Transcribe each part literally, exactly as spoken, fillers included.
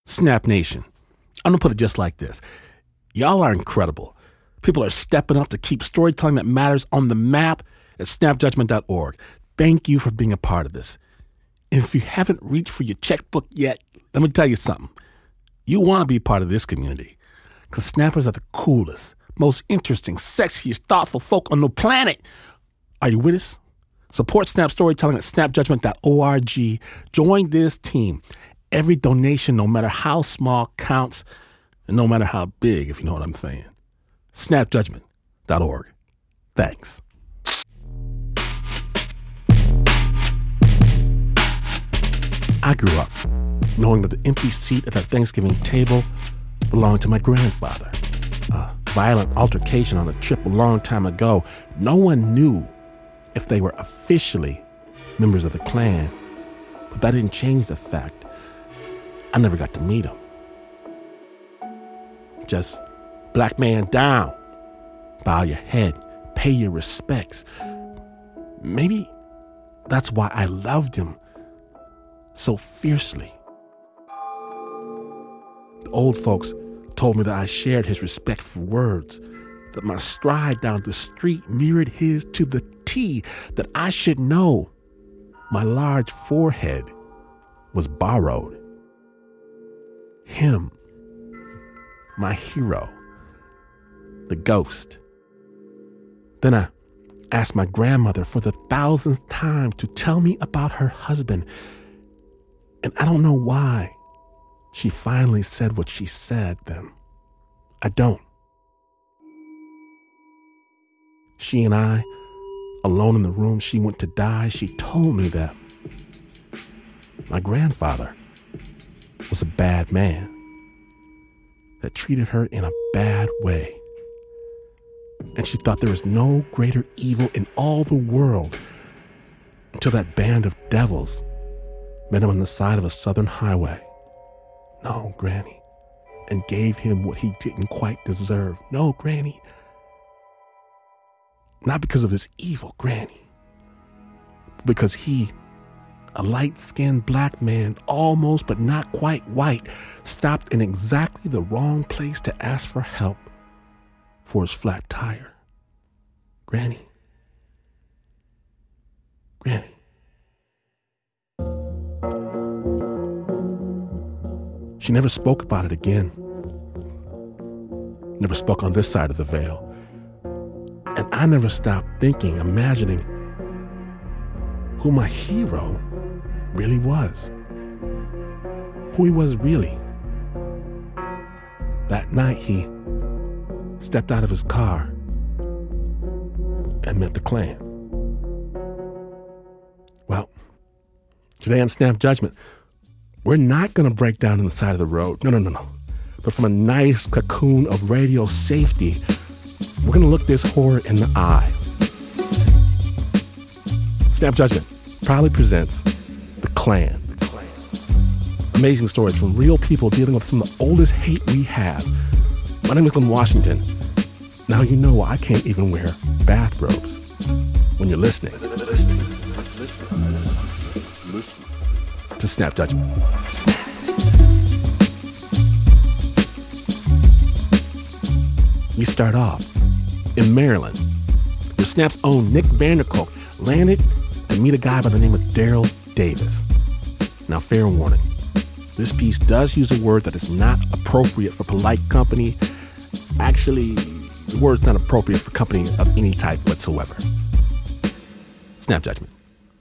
Snap Nation, I'm going to put it just like this. Y'all are incredible. People are stepping up to keep storytelling that matters on the map at snap judgment dot org. Thank you for being a part of this. And if you haven't reached for your checkbook yet, let me tell you something. You want to be part of this community because snappers are the coolest, most interesting, sexiest, thoughtful folk on the planet. Are you with us? Support Snap Storytelling at snap judgment dot org. Join this team. Every donation, no matter how small, counts, and no matter how big, if you know what I'm saying. snap judgment dot org. Thanks. I grew up knowing that the empty seat at our Thanksgiving table belonged to my grandfather. A violent altercation on a trip a long time ago. No one knew if they were officially members of the Klan, but that didn't change the fact I never got to meet him. Just black man down, bow your head, pay your respects. Maybe that's why I loved him so fiercely. The old folks told me that I shared his respect for words, that my stride down the street mirrored his to the T, that I should know my large forehead was borrowed. Him, my hero, the ghost. Then I asked my grandmother for the thousandth time to tell me about her husband. And I don't know why she finally said what she said then. I don't. She and I, alone in the room she went to die, she told me that my grandfather was a bad man that treated her in a bad way. And she thought there was no greater evil in all the world until that band of devils met him on the side of a southern highway. No, Granny. And gave him what he didn't quite deserve. No, Granny. Not because of his evil, Granny. But because he, a light-skinned black man, almost but not quite white, stopped in exactly the wrong place to ask for help for his flat tire. Granny. Granny. She never spoke about it again. Never spoke on this side of the veil. And I never stopped thinking, imagining who my hero really was. Who he was really. That night he stepped out of his car and met the Klan. Well, today on Snap Judgment, we're not going to break down on the side of the road. No, no, no, no. But from a nice cocoon of radio safety, we're going to look this horror in the eye. Snap Judgment proudly presents The Klan. The Klan. Amazing stories from real people dealing with some of the oldest hate we have. My name is Glenn Washington. Now you know why I can't even wear bathrobes when you're listening. To Snap Judgment. We start off in Maryland, where Snap's own Nick Vanderkolk landed to meet a guy by the name of Daryl Davis. Now, fair warning, this piece does use a word that is not appropriate for polite company. Actually, the word's not appropriate for company of any type whatsoever. Snap Judgment.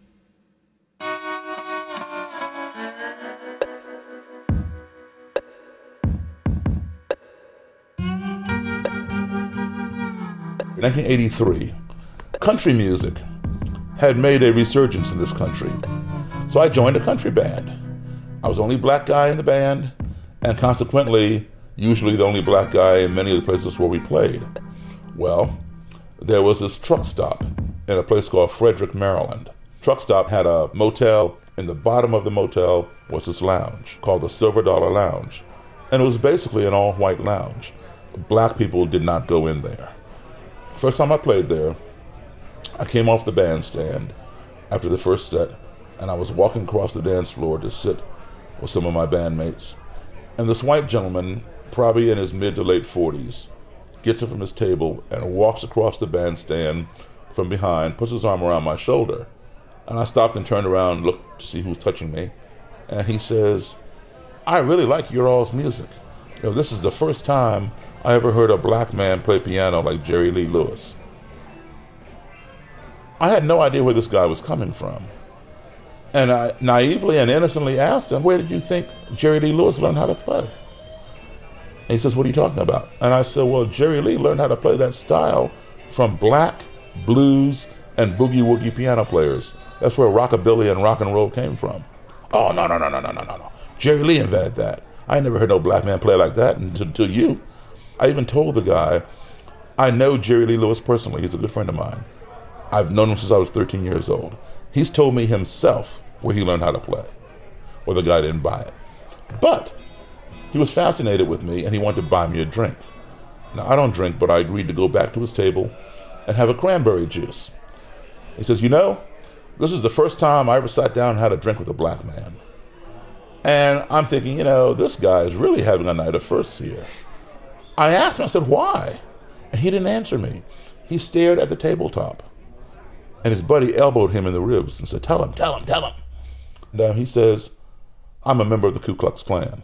In nineteen eighty-three, country music had made a resurgence in this country. So I joined a country band. I was the only black guy in the band, and consequently, usually the only black guy in many of the places where we played. Well, there was this truck stop in a place called Frederick, Maryland. Truck stop had a motel. In the bottom of the motel was this lounge called the Silver Dollar Lounge. And it was basically an all-white lounge. Black people did not go in there. First time I played there, I came off the bandstand after the first set, and I was walking across the dance floor to sit with some of my bandmates. And this white gentleman, probably in his mid to late forties, gets up from his table and walks across the bandstand from behind, puts his arm around my shoulder. And I stopped and turned around and looked to see who was touching me. And he says, "I really like your all's music. You know, this is the first time I ever heard a black man play piano like Jerry Lee Lewis." I had no idea where this guy was coming from. And I naively and innocently asked him, "Where did you think Jerry Lee Lewis learned how to play?" And he says, "What are you talking about?" And I said, "Well, Jerry Lee learned how to play that style from black, blues, and boogie-woogie piano players. That's where rockabilly and rock and roll came from." "Oh, no, no, no, no, no, no, no, no. Jerry Lee invented that. I never heard no black man play like that until, until you." I even told the guy, I know Jerry Lee Lewis personally. He's a good friend of mine. I've known him since I was thirteen years old. He's told me himself where he learned how to play. Well, the guy didn't buy it. But he was fascinated with me, and he wanted to buy me a drink. Now, I don't drink, but I agreed to go back to his table and have a cranberry juice. He says, "You know, this is the first time I ever sat down and had a drink with a black man." And I'm thinking, you know, this guy is really having a night of firsts here. I asked him, I said, "Why?" And he didn't answer me. He stared at the tabletop. And his buddy elbowed him in the ribs and said, "Tell him, tell him, tell him." And uh, he says, "I'm a member of the Ku Klux Klan."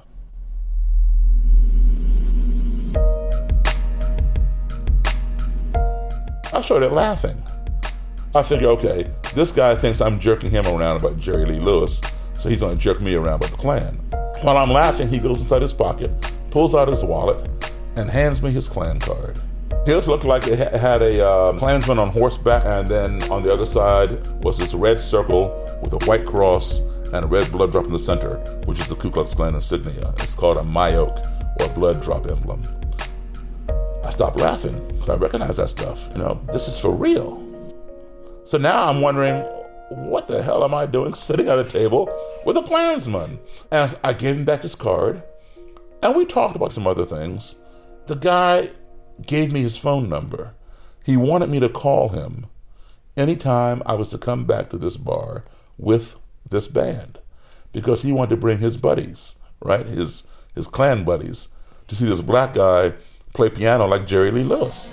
I started laughing. I figured, okay, this guy thinks I'm jerking him around about Jerry Lee Lewis, so he's going to jerk me around about the Klan. While I'm laughing, he goes inside his pocket, pulls out his wallet, and hands me his Klan card. His looked like it had a uh, Klansman on horseback, and then on the other side was this red circle with a white cross and a red blood drop in the center, which is the Ku Klux Klan insignia. It's called a Mayoke, or blood drop emblem. I stopped laughing because I recognize that stuff. You know, this is for real. So now I'm wondering, what the hell am I doing sitting at a table with a Klansman? And I gave him back his card, and we talked about some other things. The guy gave me his phone number. He wanted me to call him anytime I was to come back to this bar with this band, because he wanted to bring his buddies, right, his his Klan buddies, to see this black guy play piano like Jerry Lee Lewis.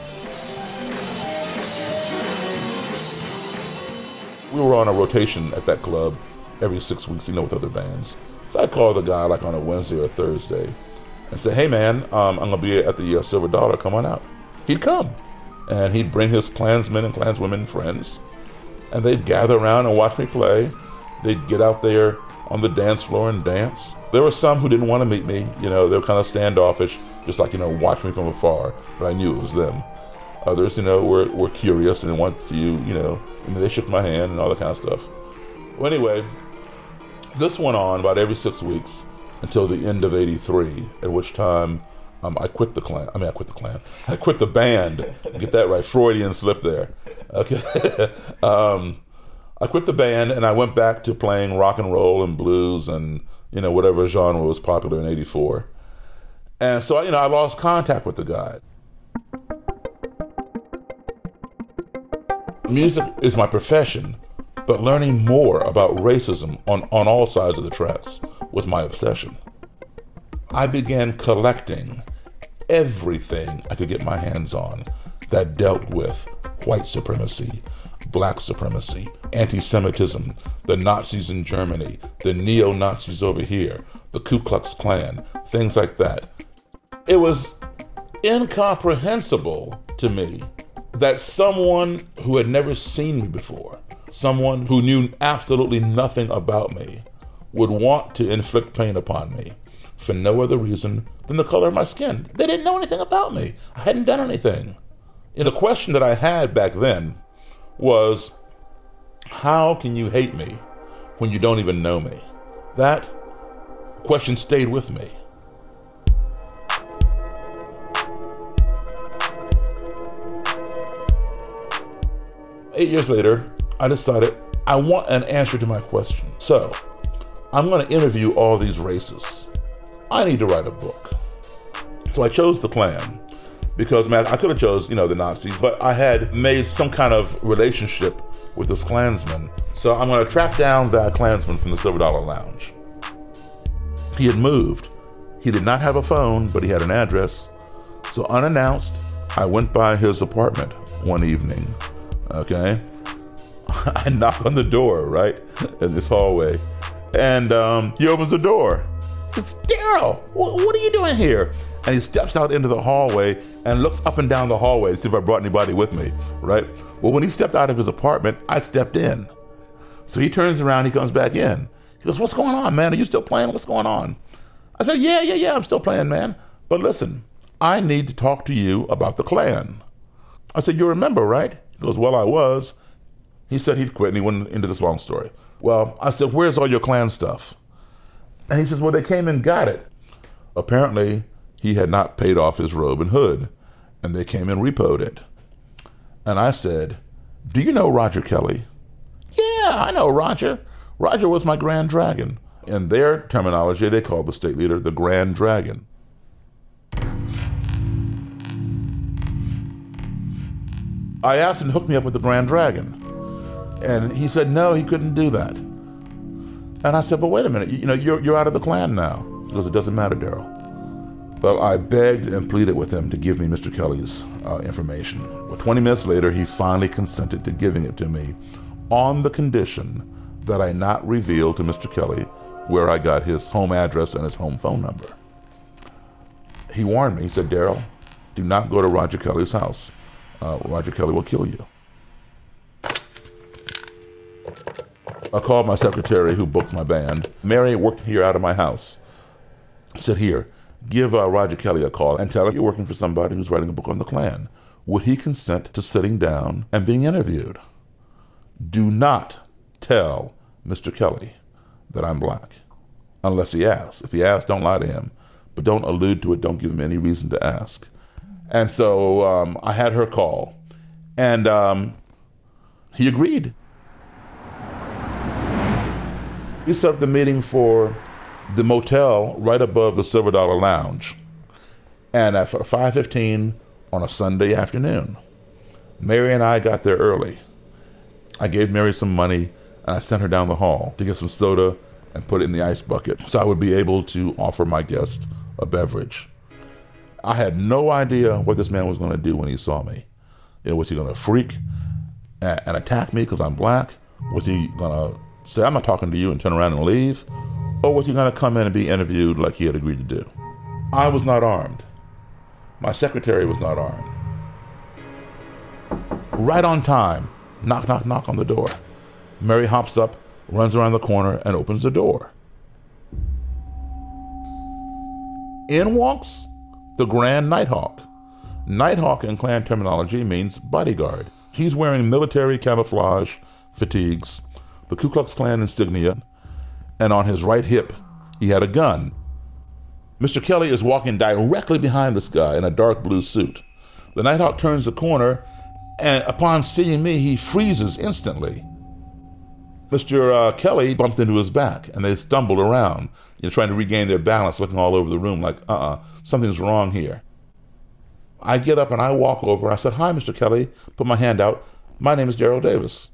We were on a rotation at that club every six weeks, you know, with other bands. So I'd call the guy like on a Wednesday or Thursday and say, "Hey man, um, I'm gonna be at the uh, Silver Dollar, come on out." He'd come, and he'd bring his Klansmen and Klanswomen friends, and they'd gather around and watch me play. They'd get out there on the dance floor and dance. There were some who didn't want to meet me, you know, they were kind of standoffish, just like, you know, watch me from afar, but I knew it was them. Others, you know, were, were curious and they wanted to, you know, I mean, they shook my hand and all that kind of stuff. Well, anyway, this went on about every six weeks until the end of eighty-three, at which time um, I quit the Klan. I mean, I quit the Klan. I quit the band. Get that right. Freudian slip there. Okay. um, I quit the band and I went back to playing rock and roll and blues and, you know, whatever genre was popular in eighty-four. And so, you know, I lost contact with the guy. Music is my profession, but learning more about racism on, on all sides of the tracks was my obsession. I began collecting everything I could get my hands on that dealt with white supremacy, black supremacy, anti-Semitism, the Nazis in Germany, the neo-Nazis over here, the Ku Klux Klan, things like that. It was incomprehensible to me that someone who had never seen me before, someone who knew absolutely nothing about me, would want to inflict pain upon me for no other reason than the color of my skin. They didn't know anything about me. I hadn't done anything. And the question that I had back then was, how can you hate me when you don't even know me? That question stayed with me. Eight years later, I decided I want an answer to my question. So I'm going to interview all these racists. I need to write a book. So I chose the Klan because, man, I could have chose, you know, the Nazis, but I had made some kind of relationship with this Klansman. So I'm going to track down that Klansman from the Silver Dollar Lounge. He had moved He did not have a phone, but he had an address. So unannounced, I went by his apartment one evening, okay? I knock on the door, right, in this hallway, and um, he opens the door. He says, Daryl, wh- what are you doing here? And he steps out into the hallway and looks up and down the hallway to see if I brought anybody with me, right? Well, when he stepped out of his apartment, I stepped in. So he turns around, he comes back in. He goes, what's going on, man? Are you still playing? What's going on? I said, yeah, yeah, yeah, I'm still playing, man. But listen, I need to talk to you about the Klan. I said, you remember, right? He goes, well, I was. He said he'd quit, and he went into this long story. Well, I said, where's all your Klan stuff? And he says, well, they came and got it. Apparently, he had not paid off his robe and hood, and they came and repoed it. And I said, do you know Roger Kelly? Yeah, I know Roger. Roger was my Grand Dragon. In their terminology, they called the state leader the Grand Dragon. I asked him to hook me up with the Grand Dragon. And he said, no, he couldn't do that. And I said, but wait a minute, you, you know, you're, you're out of the Klan now. He goes, it doesn't matter, Daryl. Well, I begged and pleaded with him to give me Mister Kelly's uh, information. Well, twenty minutes later, he finally consented to giving it to me on the condition that I not reveal to Mister Kelly where I got his home address and his home phone number. He warned me. He said, Daryl, do not go to Roger Kelly's house. Uh, Roger Kelly will kill you. I called my secretary who booked my band. Mary worked here out of my house. I said, here, give uh, Roger Kelly a call and tell him you're working for somebody who's writing a book on the Klan. Would he consent to sitting down and being interviewed? Do not tell Mister Kelly that I'm black, unless he asks. If he asks, don't lie to him, but don't allude to it. Don't give him any reason to ask. And so um, I had her call, and um, he agreed. We set up the meeting for the motel right above the Silver Dollar Lounge, and at five fifteen on a Sunday afternoon. Mary and I got there early. I gave Mary some money, and I sent her down the hall to get some soda and put it in the ice bucket so I would be able to offer my guest a beverage. I had no idea what this man was going to do when he saw me. You know, was he going to freak and, and attack me because I'm black? Was he going to say, I'm not talking to you, and turn around and leave? Or was he going to come in and be interviewed like he had agreed to do? I was not armed. My secretary was not armed. Right on time, knock, knock, knock on the door. Mary hops up, runs around the corner, and opens the door. In walks the Grand Nighthawk. Nighthawk in Klan terminology means bodyguard. He's wearing military camouflage fatigues, the Ku Klux Klan insignia, and on his right hip, he had a gun. Mister Kelly is walking directly behind this guy in a dark blue suit. The Nighthawk turns the corner, and upon seeing me, he freezes instantly. Mister Uh, Kelly bumped into his back, and they stumbled around, you know, trying to regain their balance, looking all over the room like, uh-uh, something's wrong here. I get up and I walk over. I said, hi, Mister Kelly. Put my hand out. My name is Daryl Davis.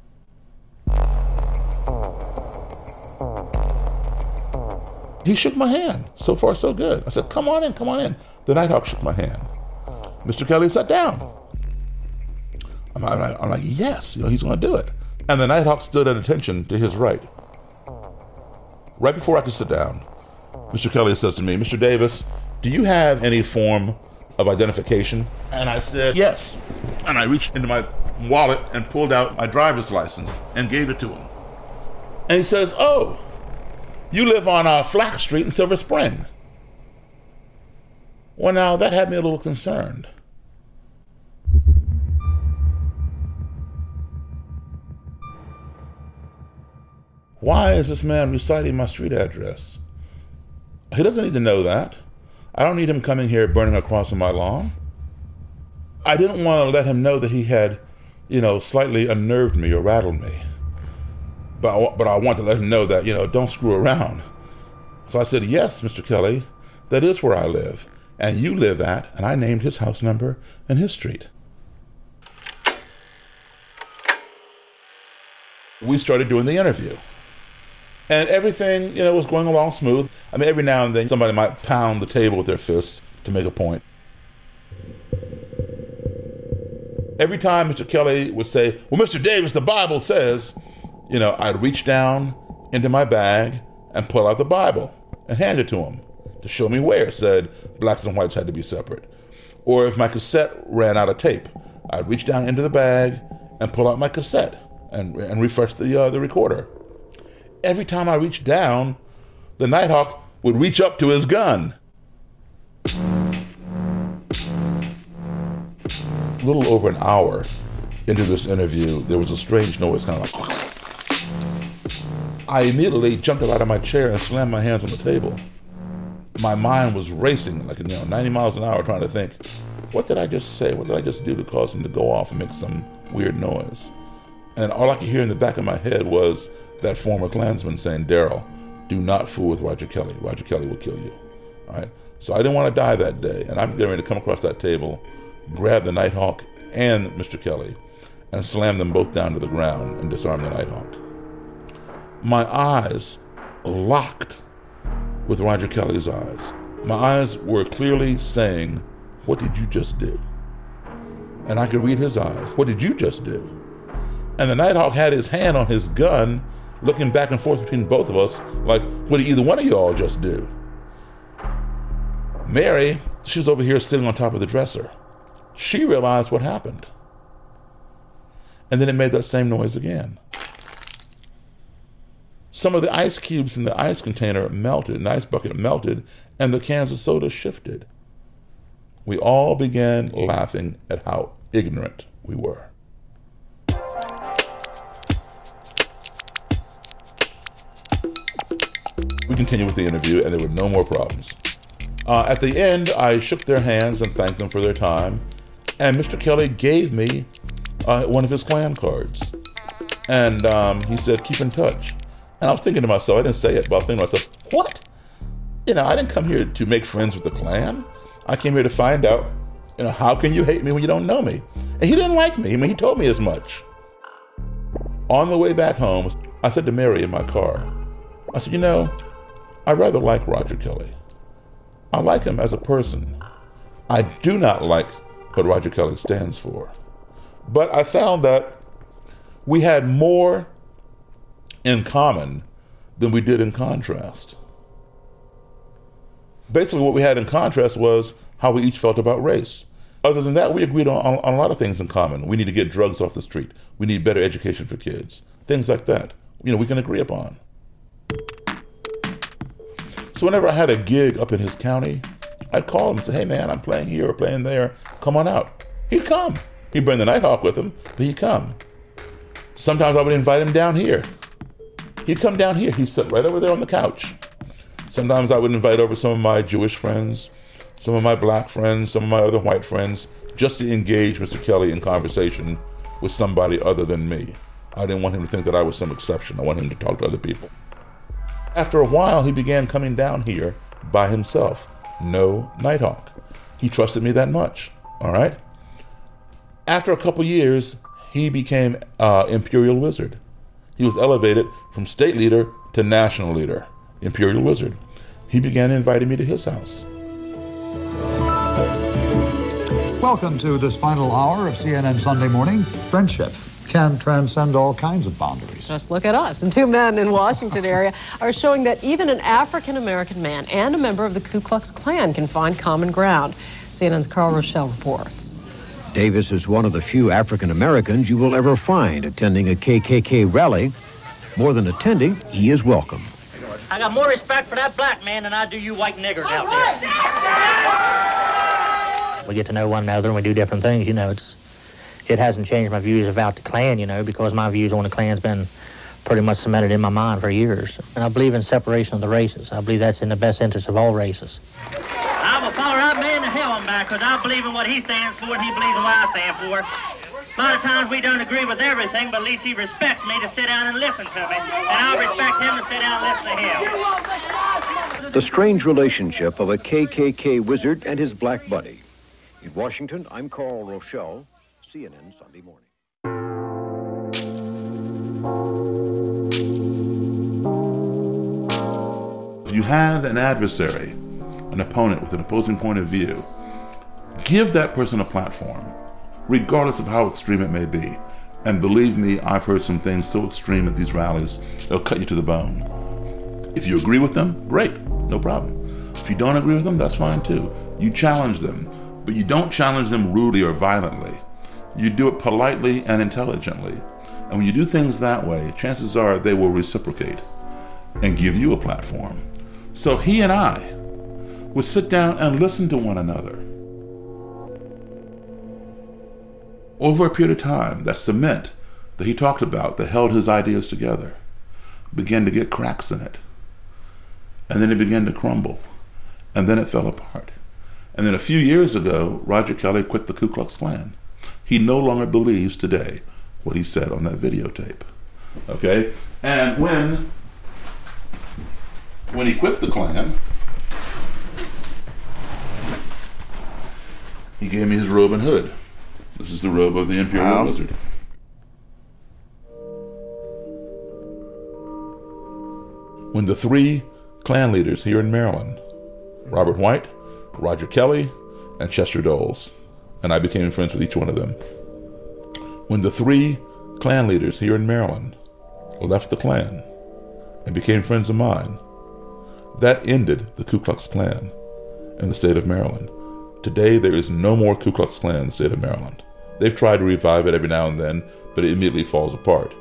He shook my hand. So far, so good. I said, come on in, come on in. The Nighthawk shook my hand. Mister Kelly sat down. I'm, I'm, I'm like, yes, you know, he's going to do it. And the Nighthawk stood at attention to his right. Right before I could sit down, Mister Kelly says to me, Mister Davis, do you have any form of identification? And I said, yes. And I reached into my wallet and pulled out my driver's license and gave it to him. And he says, oh, you live on uh, Flack Street in Silver Spring. Well, now, that had me a little concerned. Why is this man reciting my street address? He doesn't need to know that. I don't need him coming here burning a cross on my lawn. I didn't want to let him know that he had, you know, slightly unnerved me or rattled me. But I, but I want to let him know that, you know, don't screw around. So I said, yes, Mister Kelly, that is where I live. And you live at, and I named his house number and his street. We started doing the interview. And everything, you know, was going along smooth. I mean, every now and then somebody might pound the table with their fist to make a point. Every time Mister Kelly would say, well, Mister Davis, the Bible says, you know, I'd reach down into my bag and pull out the Bible and hand it to him to show me where it said blacks and whites had to be separate. Or if my cassette ran out of tape, I'd reach down into the bag and pull out my cassette and, and refresh the, uh, the recorder. Every time I reached down, the Nighthawk would reach up to his gun. A little over an hour into this interview, there was a strange noise, kind of like... I immediately jumped up out of my chair and slammed my hands on the table. My mind was racing, like, you know, ninety miles an hour, trying to think, what did I just say? What did I just do to cause him to go off and make some weird noise? And all I could hear in the back of my head was that former Klansman saying, Daryl, do not fool with Roger Kelly. Roger Kelly will kill you. All right. So I didn't want to die that day. And I'm getting ready to come across that table, grab the Nighthawk and Mister Kelly, and slam them both down to the ground and disarm the Nighthawk. My eyes locked with Roger Kelly's eyes. My eyes were clearly saying, what did you just do? And I could read his eyes. What did you just do? And the Nighthawk had his hand on his gun, looking back and forth between both of us, like, what did either one of you all just do? Mary, she was over here sitting on top of the dresser. She realized what happened. And then it made that same noise again. Some of the ice cubes in the ice container melted, an ice bucket melted, and the cans of soda shifted. We all began laughing at how ignorant we were. We continued with the interview, and there were no more problems. Uh, at the end, I shook their hands and thanked them for their time, and Mister Kelly gave me uh, one of his Klan cards. And um, he said, keep in touch. And I was thinking to myself, I didn't say it, but I was thinking to myself, what? You know, I didn't come here to make friends with the Klan. I came here to find out, you know, how can you hate me when you don't know me? And he didn't like me. I mean, he told me as much. On the way back home, I said to Mary in my car, I said, you know, I rather like Roger Kelly. I like him as a person. I do not like what Roger Kelly stands for. But I found that we had more in common than we did in contrast. Basically, what we had in contrast was how we each felt about race. Other than that, we agreed on, on, on a lot of things in common. We need to get drugs off the street. We need better education for kids. Things like that. You know, we can agree upon. So whenever I had a gig up in his county, I'd call him and say, hey man, I'm playing here or playing there. Come on out. He'd come. He'd bring the Nighthawk with him, but he'd come. Sometimes I would invite him down here. He'd come down here. He'd sit right over there on the couch. Sometimes I would invite over some of my Jewish friends, some of my black friends, some of my other white friends, just to engage Mister Kelly in conversation with somebody other than me. I didn't want him to think that I was some exception. I wanted him to talk to other people. After a while, he began coming down here by himself. No Nighthawk. He trusted me that much, all right? After a couple years, he became uh, Imperial Wizard. He was elevated from state leader to national leader, Imperial Wizard. He began inviting me to his house. Welcome to this final hour of C N N Sunday Morning. Friendship can transcend all kinds of boundaries. Just look at us. And two men in Washington area are showing that even an African-American man and a member of the Ku Klux Klan can find common ground. C N N's Carl Rochelle reports. Davis is one of the few African Americans you will ever find attending a K K K rally. More than attending, he is welcome. I got more respect for that black man than I do you white niggers out there. We get to know one another and we do different things, you know. It's It hasn't changed my views about the Klan, you know, because my views on the Klan's been pretty much cemented in my mind for years. And I believe in separation of the races. I believe that's in the best interest of all races. I will follow that man to hell and back, because I believe in what he stands for and he believes in what I stand for. A lot of times we don't agree with everything, but at least he respects me to sit down and listen to me. And I'll respect him to sit down and listen to him. The strange relationship of a K K K wizard and his black buddy. In Washington, I'm Carl Rochelle, C N N Sunday Morning. if you have an adversary, an opponent with an opposing point of view, give that person a platform, regardless of how extreme it may be. And believe me, I've heard some things so extreme at these rallies, they'll cut you to the bone. If you agree with them, great, no problem. If you don't agree with them, that's fine too. You challenge them, but you don't challenge them rudely or violently. You do it politely and intelligently. And when you do things that way, chances are they will reciprocate and give you a platform. So he and I would sit down and listen to one another. Over a period of time, that cement that he talked about that held his ideas together began to get cracks in it. And then it began to crumble. And then it fell apart. And then a few years ago, Roger Kelly quit the Ku Klux Klan. He no longer believes today what he said on that videotape. Okay? And when, when he quit the Klan, he gave me his robe and hood. This is the robe of the Imperial wow. Wizard. When the three Klan leaders here in Maryland, Robert White, Roger Kelly, and Chester Doles, and I became friends with each one of them. When the three Klan leaders here in Maryland left the Klan and became friends of mine, that ended the Ku Klux Klan in the state of Maryland. Today, there is no more Ku Klux Klan in the state of Maryland. They've tried to revive it every now and then, but it immediately falls apart.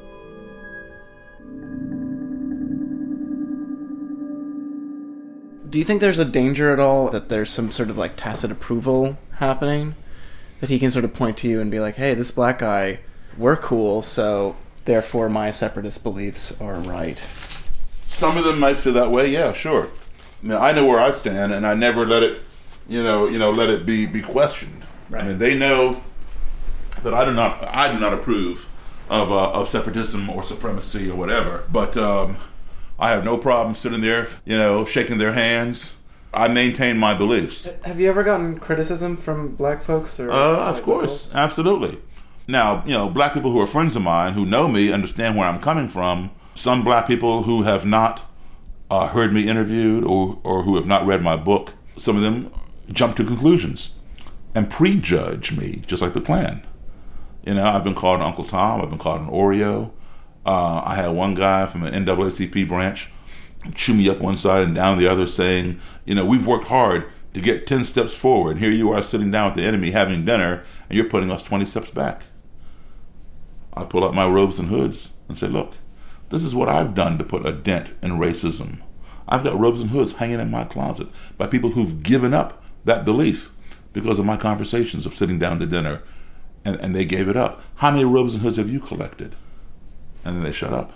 Do you think there's a danger at all that there's some sort of like tacit approval happening? That he can sort of point to you and be like, hey, this black guy, we're cool, so therefore my separatist beliefs are right. Some of them might feel that way, yeah, sure. I mean, I know where I stand, and I never let it, you know, you know, let it be, be questioned. Right. I mean, they know that I do not, I do not approve of uh, of separatism or supremacy or whatever. But um, I have no problem sitting there, you know, shaking their hands. I maintain my beliefs. Have you ever gotten criticism from black folks? Or uh, of course, liberals? Absolutely. Now, you know, black people who are friends of mine, who know me, understand where I'm coming from. Some black people who have not uh, heard me interviewed or, or who have not read my book, some of them jump to conclusions and prejudge me, just like the Klan. You know, I've been called an Uncle Tom. I've been called an Oreo. Uh, I had one guy from an N double A C P branch chew me up one side and down the other, saying, you know, we've worked hard to get ten steps forward. Here you are sitting down with the enemy having dinner, and you're putting us twenty steps back. I pull out my robes and hoods and say, look, this is what I've done to put a dent in racism. I've got robes and hoods hanging in my closet by people who've given up that belief because of my conversations of sitting down to dinner, and, and they gave it up. How many robes and hoods have you collected? And then they shut up.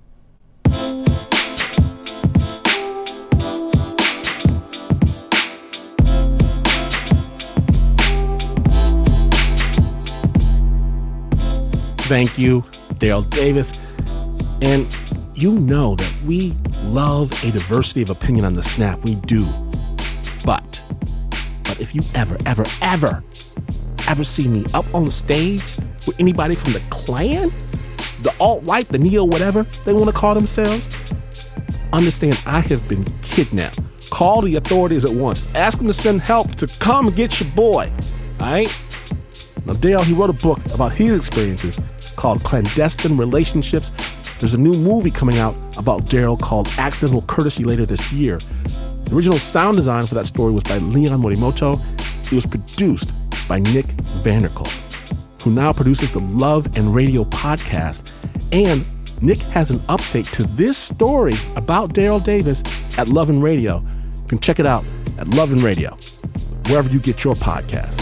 Thank you, Daryl Davis. And you know that we love a diversity of opinion on The Snap. We do. But, but if you ever, ever, ever, ever see me up on the stage with anybody from the Klan, the alt-right, the neo, whatever they want to call themselves, understand I have been kidnapped. Call the authorities at once. Ask them to send help to come get your boy. All right? Now, Daryl, he wrote a book about his experiences called Clandestine Relationships. There's a new movie coming out about Daryl called Accidental Courtesy later this year. The original sound design for that story was by Leon Morimoto. It was produced by Nick Vanderkolk, who now produces the Love and Radio podcast. And Nick has an update to this story about Daryl Davis at Love and Radio. You can check it out at Love and Radio, wherever you get your podcasts.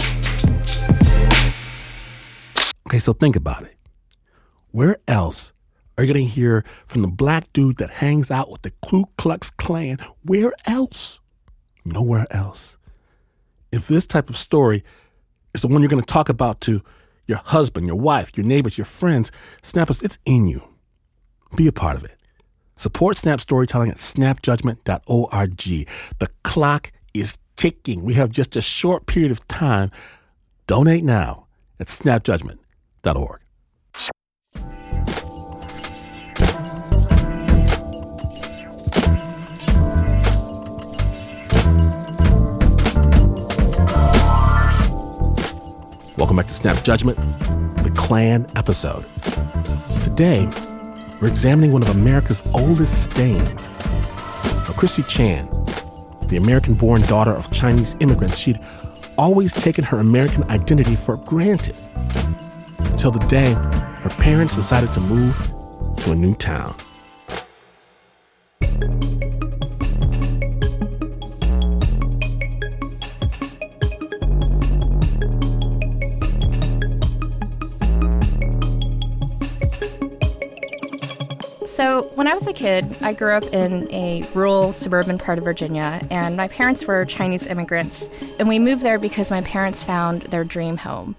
Okay, so think about it. Where else are you going to hear from the black dude that hangs out with the Ku Klux Klan? Where else? Nowhere else. If this type of story is the one you're going to talk about to your husband, your wife, your neighbors, your friends, Snappers, it's in you. Be a part of it. Support Snap Storytelling at snap judgment dot org. The clock is ticking. We have just a short period of time. Donate now at snap judgment dot org. Welcome back to Snap Judgment, the Klan episode. Today, we're examining one of America's oldest stains. Now, Chrissy Chan, the American-born daughter of Chinese immigrants, she'd always taken her American identity for granted until the day her parents decided to move to a new town. So when I was a kid, I grew up in a rural suburban part of Virginia, and my parents were Chinese immigrants, and we moved there because my parents found their dream home.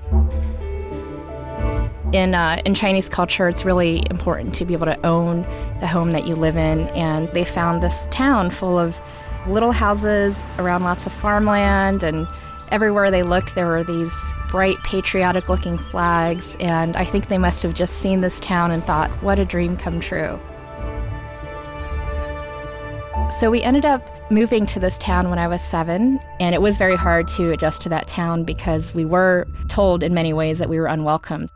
In, uh, in Chinese culture, it's really important to be able to own the home that you live in, and they found this town full of little houses around lots of farmland, and everywhere they looked, there were these bright, patriotic-looking flags, and I think they must have just seen this town and thought, what a dream come true. So we ended up moving to this town when I was seven, and it was very hard to adjust to that town because we were told in many ways that we were unwelcome.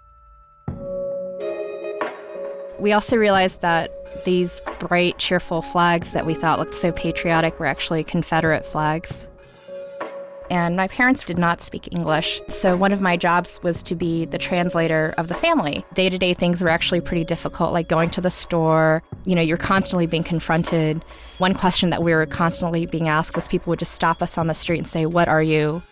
We also realized that these bright, cheerful flags that we thought looked so patriotic were actually Confederate flags. And my parents did not speak English, so one of my jobs was to be the translator of the family. Day-to-day things were actually pretty difficult, like going to the store. You know, you're constantly being confronted. One question that we were constantly being asked was people would just stop us on the street and say, "What are you?"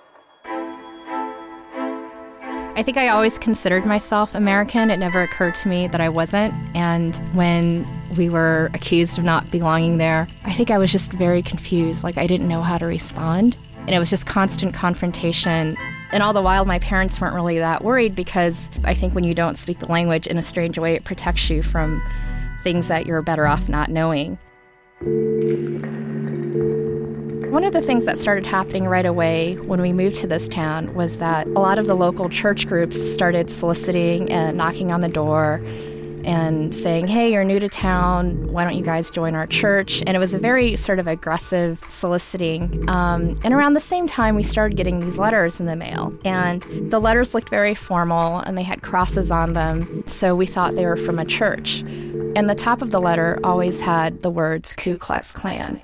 I think I always considered myself American. It never occurred to me that I wasn't. And when we were accused of not belonging there, I think I was just very confused. Like, I didn't know how to respond. And it was just constant confrontation. And all the while, my parents weren't really that worried because I think when you don't speak the language in a strange way, it protects you from things that you're better off not knowing. One of the things that started happening right away when we moved to this town was that a lot of the local church groups started soliciting and knocking on the door and saying, "Hey, you're new to town, why don't you guys join our church?" And it was a very sort of aggressive soliciting. Um, and around the same time, we started getting these letters in the mail. And the letters looked very formal, and they had crosses on them, so we thought they were from a church. And the top of the letter always had the words Ku Klux Klan.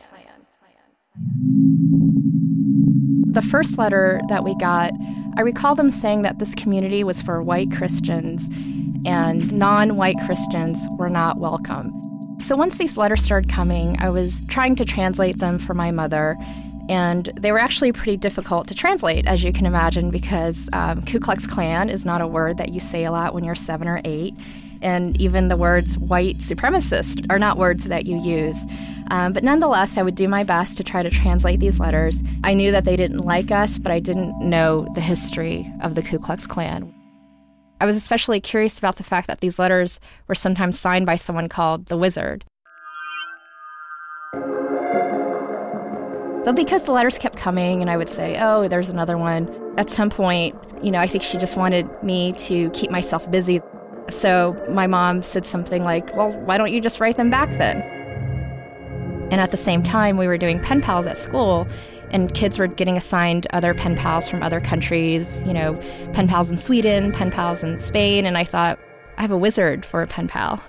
The first letter that we got, I recall them saying that this community was for white Christians and non-white Christians were not welcome. So once these letters started coming, I was trying to translate them for my mother, and they were actually pretty difficult to translate, as you can imagine, because um, Ku Klux Klan is not a word that you say a lot when you're seven or eight, and even the words white supremacist are not words that you use. Um, but nonetheless, I would do my best to try to translate these letters. I knew that they didn't like us, but I didn't know the history of the Ku Klux Klan. I was especially curious about the fact that these letters were sometimes signed by someone called the Wizard. But because the letters kept coming and I would say, oh, there's another one, at some point, you know, I think she just wanted me to keep myself busy. So my mom said something like, well, why don't you just write them back then? And at the same time, we were doing pen pals at school, and kids were getting assigned other pen pals from other countries, you know, pen pals in Sweden, pen pals in Spain, and I thought, I have a wizard for a pen pal.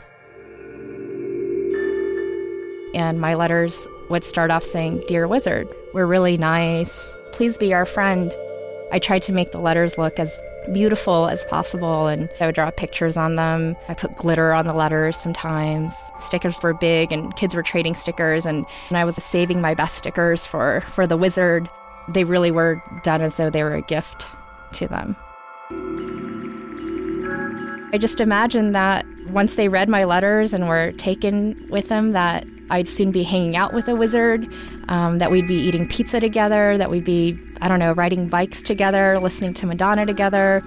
And my letters would start off saying, "Dear Wizard, we're really nice. Please be our friend." I tried to make the letters look as beautiful as possible, and I would draw pictures on them. I put glitter on the letters sometimes. Stickers were big, and kids were trading stickers, and, and I was saving my best stickers for, for the Wizard. They really were done as though they were a gift to them. I just imagined that once they read my letters and were taken with them, that I'd soon be hanging out with a wizard, um, that we'd be eating pizza together, that we'd be, I don't know, riding bikes together, listening to Madonna together.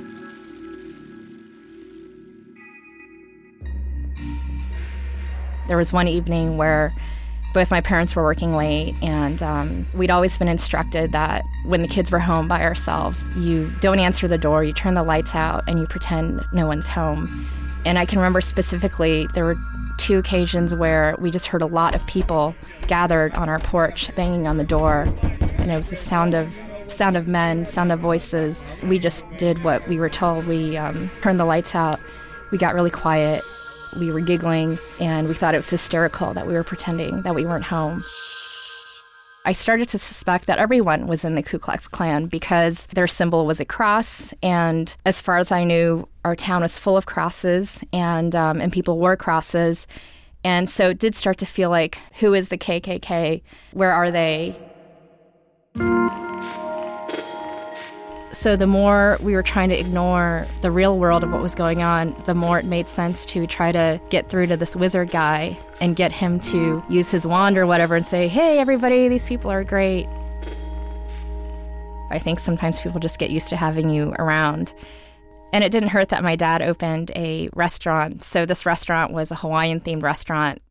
There was one evening where both my parents were working late, and um, we'd always been instructed that when the kids were home by ourselves, you don't answer the door, you turn the lights out, and you pretend no one's home. And I can remember specifically there were two occasions where we just heard a lot of people gathered on our porch banging on the door, and it was the sound of sound of men, sound of voices. We just did what we were told. We um, turned the lights out. We got really quiet. We were giggling, and we thought it was hysterical that we were pretending that we weren't home. I started to suspect that everyone was in the Ku Klux Klan because their symbol was a cross, and as far as I knew, our town was full of crosses, and um, and people wore crosses. And so it did start to feel like, who is the K K K? Where are they? So the more we were trying to ignore the real world of what was going on, the more it made sense to try to get through to this wizard guy and get him to use his wand or whatever and say, hey, everybody, these people are great. I think sometimes people just get used to having you around. And it didn't hurt that my dad opened a restaurant. So this restaurant was a Hawaiian-themed restaurant,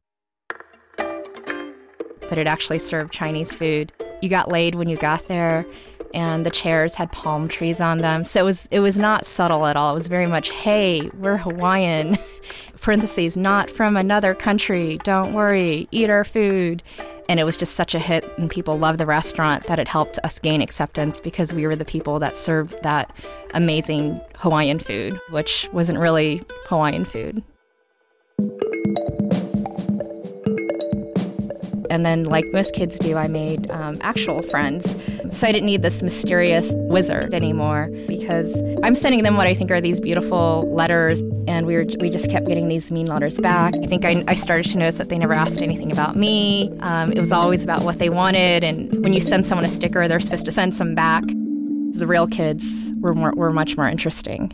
but it actually served Chinese food. You got laid when you got there, and the chairs had palm trees on them. So it was it was not subtle at all. It was very much, hey, we're Hawaiian, parentheses, not from another country. Don't worry, eat our food. And it was just such a hit, and people loved the restaurant that it helped us gain acceptance because we were the people that served that amazing Hawaiian food, which wasn't really Hawaiian food. And then, like most kids do, I made um, actual friends. So I didn't need this mysterious wizard anymore because I'm sending them what I think are these beautiful letters, and we were we just kept getting these mean letters back. I think I, I started to notice that they never asked anything about me. Um, it was always about what they wanted, and when you send someone a sticker, they're supposed to send some back. The real kids were more, were much more interesting.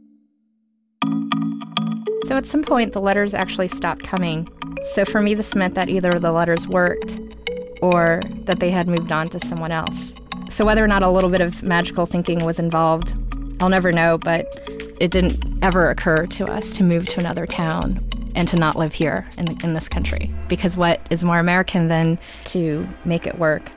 So at some point, the letters actually stopped coming. So for me, this meant that either the letters worked or that they had moved on to someone else. So whether or not a little bit of magical thinking was involved, I'll never know, but it didn't ever occur to us to move to another town and to not live here in, in this country. Because what is more American than to make it work?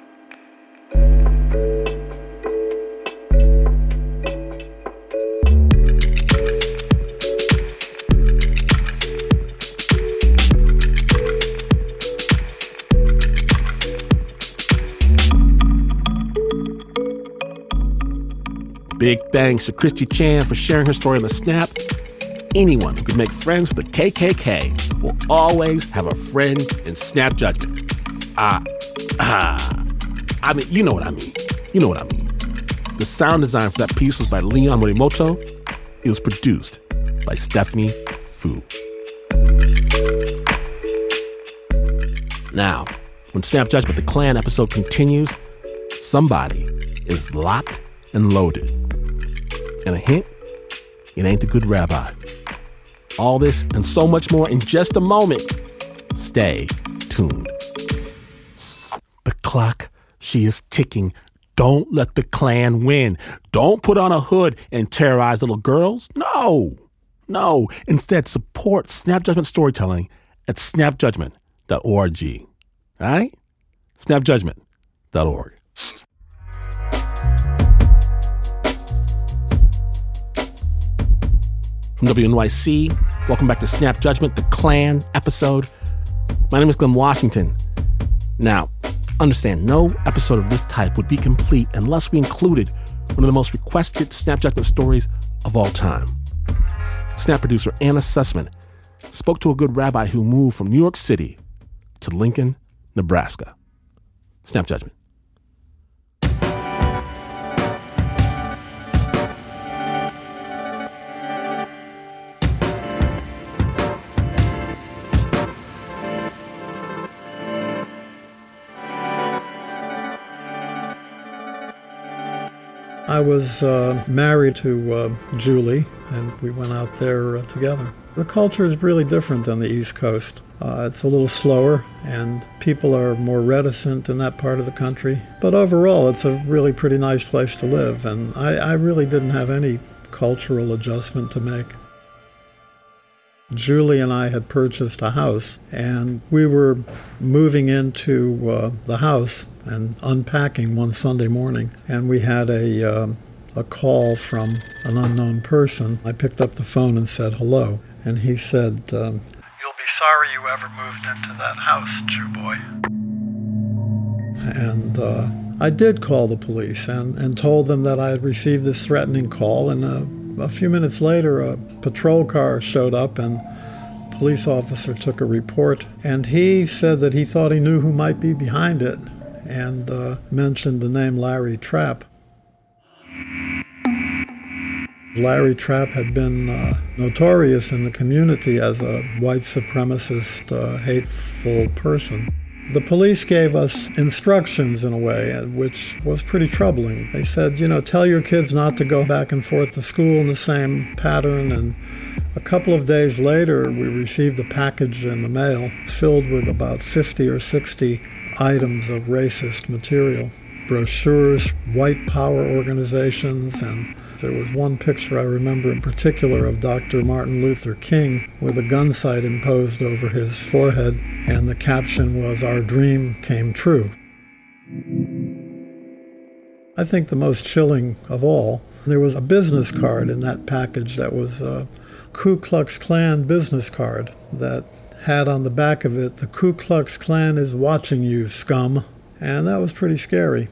Big thanks to Christy Chan for sharing her story on the Snap. Anyone who could make friends with the K K K will always have a friend in Snap Judgment. Ah, uh, ah. I mean, you know what I mean. You know what I mean. The sound design for that piece was by Leon Morimoto. It was produced by Stephanie Fu. Now, when Snap Judgment, the Klan episode continues, somebody is locked and loaded. And a hint, it ain't the good rabbi. All this and so much more in just a moment. Stay tuned. The clock, she is ticking. Don't let the Klan win. Don't put on a hood and terrorize little girls. No, no. Instead, support Snap Judgment storytelling at snap judgment dot org. All right? snap judgment dot org. From W N Y C, welcome back to Snap Judgment, the Klan episode. My name is Glenn Washington. Now, understand, no episode of this type would be complete unless we included one of the most requested Snap Judgment stories of all time. Snap producer Anna Sussman spoke to a good rabbi who moved from New York City to Lincoln, Nebraska. Snap Judgment. I was uh, married to uh, Julie, and we went out there uh, together. The culture is really different than the East Coast. Uh, it's a little slower, and people are more reticent in that part of the country. But overall, it's a really pretty nice place to live, and I, I really didn't have any cultural adjustment to make. Julie and I had purchased a house, and we were moving into uh, the house and unpacking one Sunday morning, and we had a uh, a call from an unknown person. I picked up the phone and said hello, and he said, um, "You'll be sorry you ever moved into that house, Jew boy." And uh, I did call the police and, and told them that I had received this threatening call. And uh, a few minutes later, a patrol car showed up and a police officer took a report. And he said that he thought he knew who might be behind it and uh, mentioned the name Larry Trapp. Larry Trapp had been uh, notorious in the community as a white supremacist, uh, hateful person. The police gave us instructions in a way, which was pretty troubling. They said, you know, tell your kids not to go back and forth to school in the same pattern. And a couple of days later, we received a package in the mail filled with about fifty or sixty items of racist material. Brochures, white power organizations, and there was one picture I remember in particular of Doctor Martin Luther King with a gun sight imposed over his forehead, and the caption was, "Our dream came true." I think the most chilling of all, there was a business card in that package that was a Ku Klux Klan business card that had on the back of it, "The Ku Klux Klan is watching you, scum." And that was pretty scary.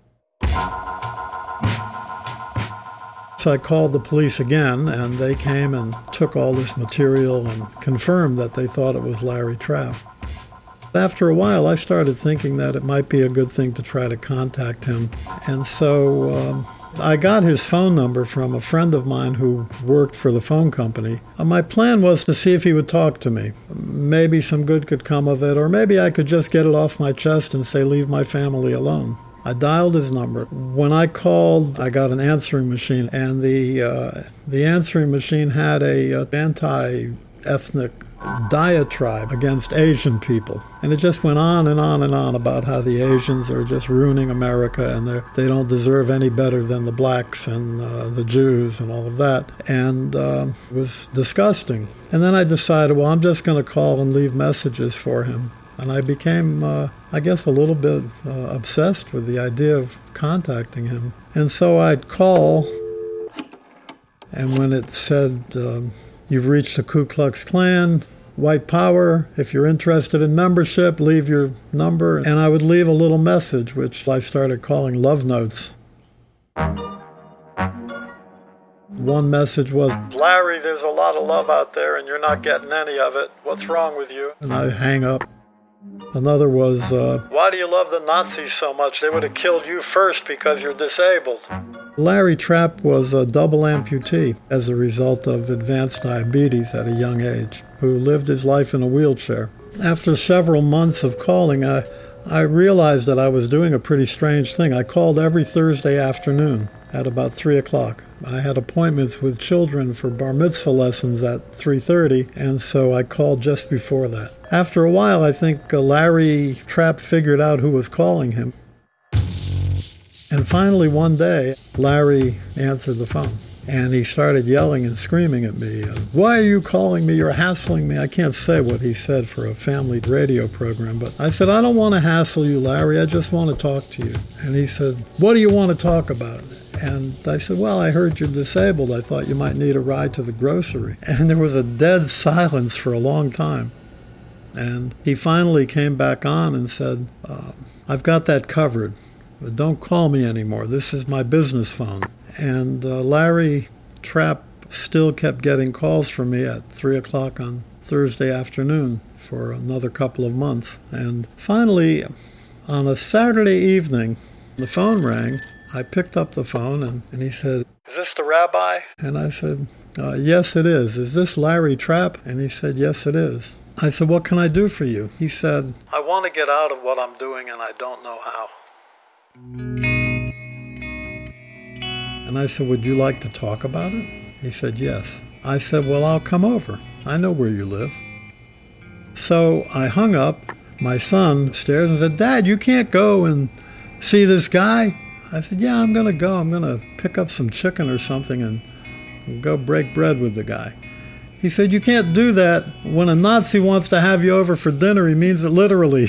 So I called the police again, and they came and took all this material and confirmed that they thought it was Larry Trapp. After a while, I started thinking that it might be a good thing to try to contact him. And so um, I got his phone number from a friend of mine who worked for the phone company. Uh, my plan was to see if he would talk to me. Maybe some good could come of it, or maybe I could just get it off my chest and say, leave my family alone. I dialed his number. When I called, I got an answering machine, and the uh, the answering machine had a uh, anti-ethnic diatribe against Asian people. And it just went on and on and on about how the Asians are just ruining America and they don't deserve any better than the blacks and uh, the Jews and all of that. And uh, it was disgusting. And then I decided, well, I'm just going to call and leave messages for him. And I became, uh, I guess, a little bit uh, obsessed with the idea of contacting him. And so I'd call, and when it said, um, you've reached the Ku Klux Klan, white power, if you're interested in membership, leave your number. And I would leave a little message, which I started calling love notes. One message was, Larry, there's a lot of love out there and you're not getting any of it. What's wrong with you? And I hang up. Another was, uh, why do you love the Nazis so much? They would have killed you first because you're disabled. Larry Trapp was a double amputee as a result of advanced diabetes at a young age, who lived his life in a wheelchair. After several months of calling, I, I realized that I was doing a pretty strange thing. I called every Thursday afternoon at about three o'clock. I had appointments with children for bar mitzvah lessons at three thirty, and so I called just before that. After a while, I think uh, Larry Trapp figured out who was calling him. And finally, one day, Larry answered the phone, and he started yelling and screaming at me. Why are you calling me? You're hassling me. I can't say what he said for a family radio program, but I said, I don't want to hassle you, Larry. I just want to talk to you. And he said, what do you want to talk about? And I said, well, I heard you're disabled. I thought you might need a ride to the grocery. And there was a dead silence for a long time. And he finally came back on and said, um, I've got that covered. But don't call me anymore. This is my business phone. And uh, Larry Trapp still kept getting calls from me at three o'clock on Thursday afternoon for another couple of months. And finally, on a Saturday evening, the phone rang. I picked up the phone, and, and he said, is this the rabbi? And I said, uh, yes, it is. Is this Larry Trapp? And he said, yes, it is. I said, what can I do for you? He said, I want to get out of what I'm doing, and I don't know how. And I said, would you like to talk about it? He said, yes. I said, well, I'll come over. I know where you live. So I hung up. My son upstairs and said, Dad, you can't go and see this guy? I said, yeah, I'm going to go. I'm going to pick up some chicken or something and, and go break bread with the guy. He said, you can't do that. When a Nazi wants to have you over for dinner, he means it literally.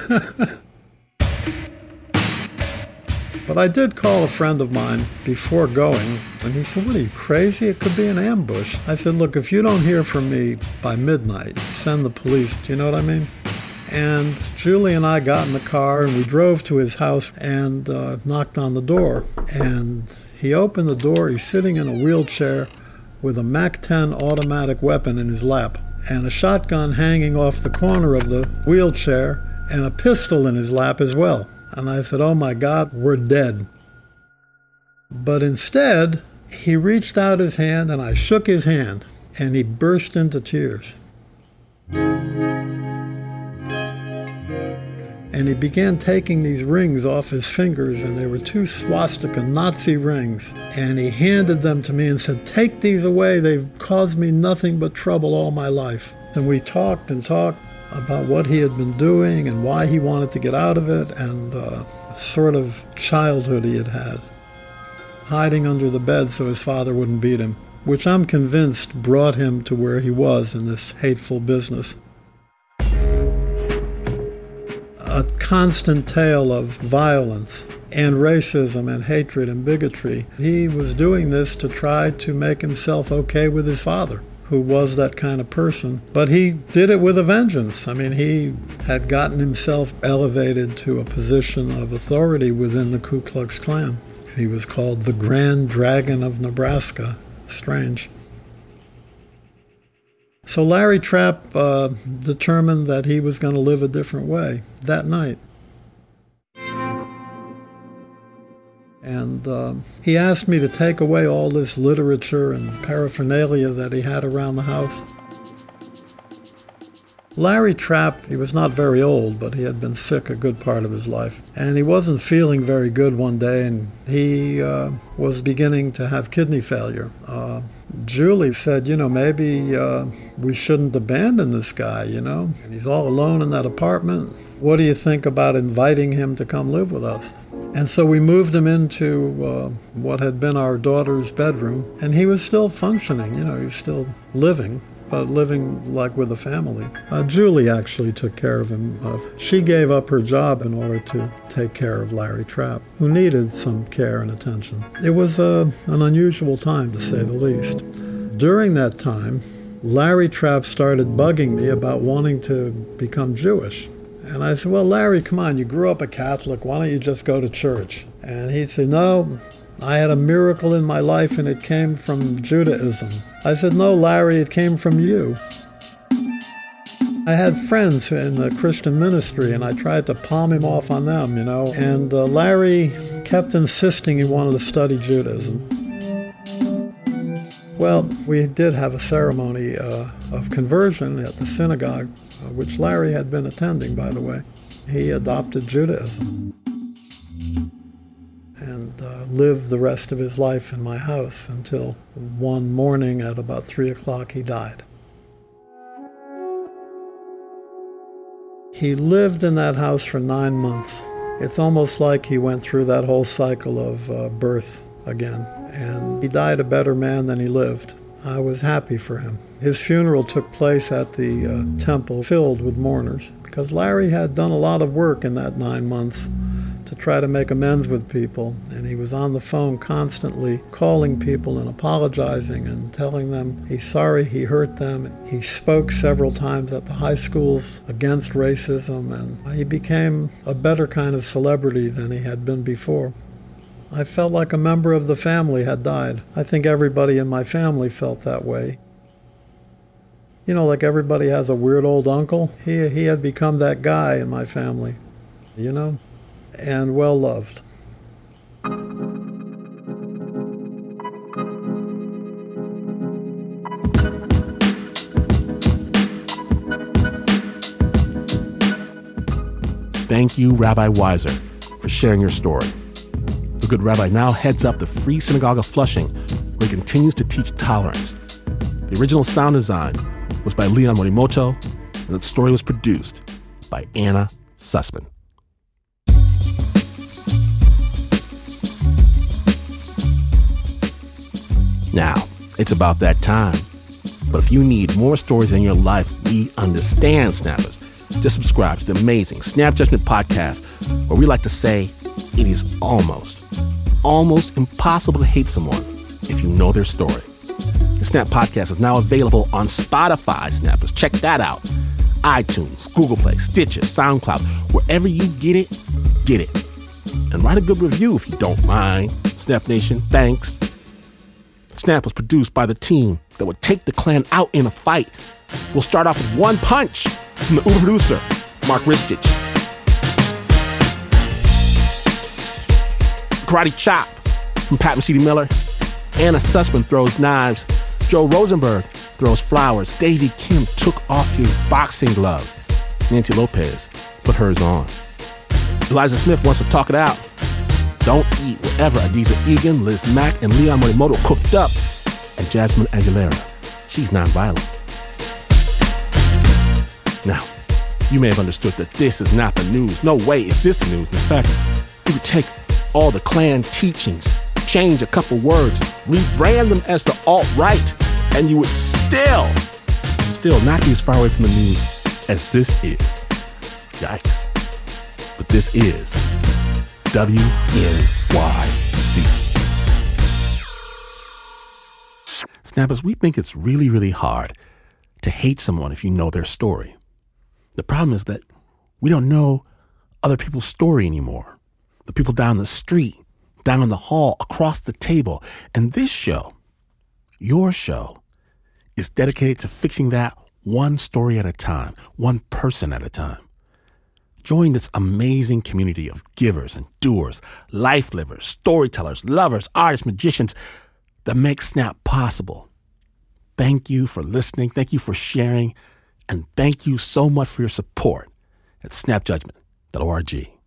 But I did call a friend of mine before going, and he said, what are you, crazy? It could be an ambush. I said, look, if you don't hear from me by midnight, send the police. Do you know what I mean? And Julie and I got in the car and we drove to his house and uh, knocked on the door. And he opened the door. He's sitting in a wheelchair with a Mac ten automatic weapon in his lap and a shotgun hanging off the corner of the wheelchair and a pistol in his lap as well. And I said, oh my God, we're dead. But instead, he reached out his hand and I shook his hand and he burst into tears. And he began taking these rings off his fingers, and they were two swastika Nazi rings. And he handed them to me and said, take these away. They've caused me nothing but trouble all my life. And we talked and talked about what he had been doing and why he wanted to get out of it, and uh, sort of childhood he had had. Hiding under the bed so his father wouldn't beat him, which I'm convinced brought him to where he was in this hateful business. A constant tale of violence and racism and hatred and bigotry. He was doing this to try to make himself okay with his father, who was that kind of person. But he did it with a vengeance. I mean, he had gotten himself elevated to a position of authority within the Ku Klux Klan. He was called the Grand Dragon of Nebraska. Strange. So Larry Trapp uh, determined that he was going to live a different way that night. And uh, he asked me to take away all this literature and paraphernalia that he had around the house. Larry Trapp, he was not very old, but he had been sick a good part of his life. And he wasn't feeling very good one day, and he uh, was beginning to have kidney failure. Uh, Julie said, you know, maybe uh, we shouldn't abandon this guy, you know? And he's all alone in that apartment. What do you think about inviting him to come live with us? And so we moved him into uh, what had been our daughter's bedroom, and he was still functioning, you know, he was still living, but living like with a family. Uh, Julie actually took care of him. Uh, she gave up her job in order to take care of Larry Trapp, who needed some care and attention. It was uh, an unusual time, to say the least. During that time, Larry Trapp started bugging me about wanting to become Jewish. And I said, well, Larry, come on, you grew up a Catholic. Why don't you just go to church? And he'd say, no, I had a miracle in my life, and it came from Judaism. I said, no, Larry, it came from you. I had friends in the Christian ministry, and I tried to palm him off on them, you know. And uh, Larry kept insisting he wanted to study Judaism. Well, we did have a ceremony uh, of conversion at the synagogue, uh, which Larry had been attending, by the way. He adopted Judaism and uh, lived the rest of his life in my house until one morning at about three o'clock he died. He lived in that house for nine months. It's almost like he went through that whole cycle of uh, birth again, and he died a better man than he lived. I was happy for him. His funeral took place at the uh, temple filled with mourners, because Larry had done a lot of work in that nine months to try to make amends with people, and he was on the phone constantly calling people and apologizing and telling them he's sorry he hurt them. He spoke several times at the high schools against racism, and he became a better kind of celebrity than he had been before. I felt like a member of the family had died. I think everybody in my family felt that way. You know, like everybody has a weird old uncle. He, he had become that guy in my family, you know? And well loved. Thank you, Rabbi Weiser, for sharing your story. The good rabbi now heads up the Free Synagogue of Flushing, where he continues to teach tolerance. The original sound design was by Leon Morimoto, and the story was produced by Anna Sussman. Now, it's about that time. But if you need more stories in your life, we understand, Snappers. Just subscribe to the amazing Snap Judgment podcast, where we like to say it is almost, almost impossible to hate someone if you know their story. The Snap podcast is now available on Spotify, Snappers. Check that out. iTunes, Google Play, Stitcher, SoundCloud, wherever you get it, get it. And write a good review if you don't mind. Snap Nation, thanks. Snap was produced by the team that would take the Klan out in a fight. We'll start off with one punch from the Uber producer, Mark Ristich. Karate Chop from Pat Mesiti-Miller. Anna Sussman throws knives. Joe Rosenberg throws flowers. Davey Kim took off his boxing gloves. Nancy Lopez put hers on. Eliza Smith wants to talk it out. Don't eat whatever Adiza Egan, Liz Mack, and Leon Morimoto cooked up. And Jasmine Aguilera, she's nonviolent. Now, you may have understood that this is not the news. No way is this news. In fact, you could take all the Klan teachings, change a couple words, rebrand them as the alt-right, and you would still, still not be as far away from the news as this is. Yikes. But this is W N Y C. Snappers, we think it's really, really hard to hate someone if you know their story. The problem is that we don't know other people's story anymore. The people down the street, down in the hall, across the table. And this show, your show, is dedicated to fixing that one story at a time, one person at a time. Join this amazing community of givers and doers, life livers, storytellers, lovers, artists, magicians that make Snap possible. Thank you for listening. Thank you for sharing. And thank you so much for your support at snap judgment dot org.